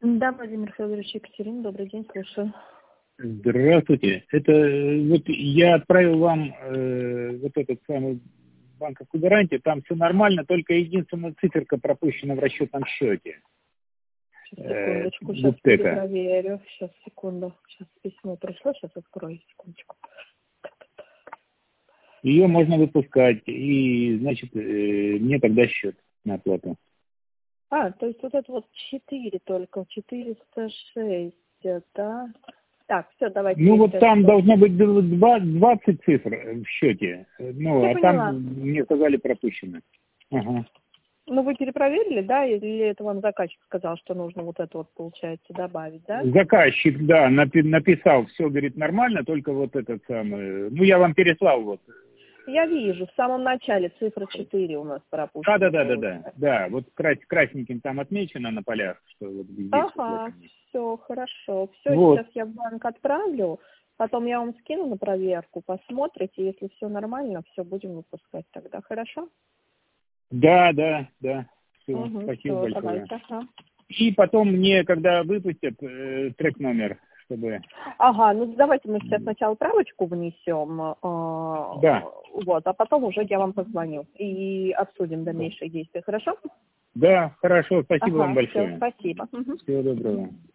Да, Владимир Федорович, Екатерина, добрый день, слушаю. Здравствуйте. Это вот я отправил вам вот этот самый банковскую гарантию, там все нормально, только единственная циферка пропущена в расчетном счете. Секундочку, сейчас Вот это. перепроверю. Сейчас, секунду. Сейчас письмо пришло, сейчас открою, секундочку. Ее можно выпускать, и, значит, мне тогда счет на оплату. То есть вот это вот 4 только, 406, да? Так, все, давайте. Ну вот там должно быть 20 цифр в счете, ну, Я а поняла. там мне сказали пропущено. Ага. Ну, вы перепроверили, да, или это вам заказчик сказал, что нужно вот это вот, получается, добавить, да? Заказчик, да, написал, все, говорит, нормально, только вот этот самый, ну, я вам переслал вот. Я вижу, в самом начале цифра 4 у нас пропущена. Да, вот красненьким там отмечено на полях, что вот здесь. Ага, все, хорошо. Все, Вот. сейчас я в банк отправлю, потом я вам скину на проверку, посмотрите, если все нормально, все будем выпускать тогда, хорошо? Да, все, спасибо Всё, большое. давайте, ага. И потом мне, когда выпустят трек-номер, чтобы... Ага, ну давайте мы сейчас сначала правочку внесем, Да. вот, а потом уже я вам позвоню и обсудим дальнейшие действия, хорошо? Да, хорошо, спасибо вам Ага, все, большое. спасибо. Всего доброго.